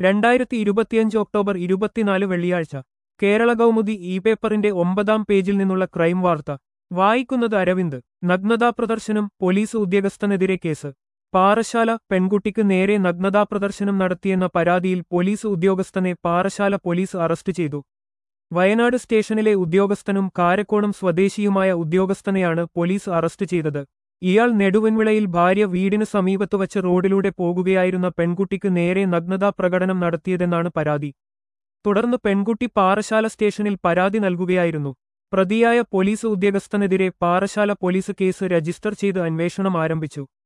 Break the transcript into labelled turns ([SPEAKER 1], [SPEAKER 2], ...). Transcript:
[SPEAKER 1] 2025 October 24 വെള്ളിയാഴ്ച Kerala Kaumudi E പേപ്പറിന്റെ 9-ാം പേജിൽ നിന്നുള്ള ക്രൈം വാർത്ത വായിക്കുന്നത് അരവിന്ദ്. നഗ്നതാ പ്രദർശനം, പോലീസ് ഉദ്യോഗസ്ഥനെതിരെ കേസ്. പാറശാല. പെൺകുട്ടിക്ക് നേരെ നഗ്നതാ പ്രദർശനം നടത്തിയെന്ന പരാതിയിൽ പോലീസ് ഉദ്യോഗസ്ഥനെ പാറശാല പോലീസ് അറസ്റ്റ് ചെയ്തു. വയനാട് സ്റ്റേഷനിലെ ഉദ്യോഗസ്ഥനും കാരക്കോണം സ്വദേശിയുമായ ഉദ്യോഗസ്ഥനെയാണ് പോലീസ് അറസ്റ്റ് ചെയ്തത്. ഇയാൾ നെടുവൻവിളയിൽ ഭാര്യ വീടിന് സമീപത്ത് വച്ച് റോഡിലൂടെ പോകുകയായിരുന്ന പെൺകുട്ടിക്ക് നേരെ നഗ്നതാ പ്രകടനം നടത്തിയതെന്നാണ് പരാതി. തുടർന്ന് പെൺകുട്ടി പാറശാല സ്റ്റേഷനിൽ പരാതി നൽകുകയായിരുന്നു. പ്രതിയായ പോലീസ് ഉദ്യോഗസ്ഥനെതിരെ പാറശാല പോലീസ് കേസ് രജിസ്റ്റർ ചെയ്ത് അന്വേഷണം ആരംഭിച്ചു.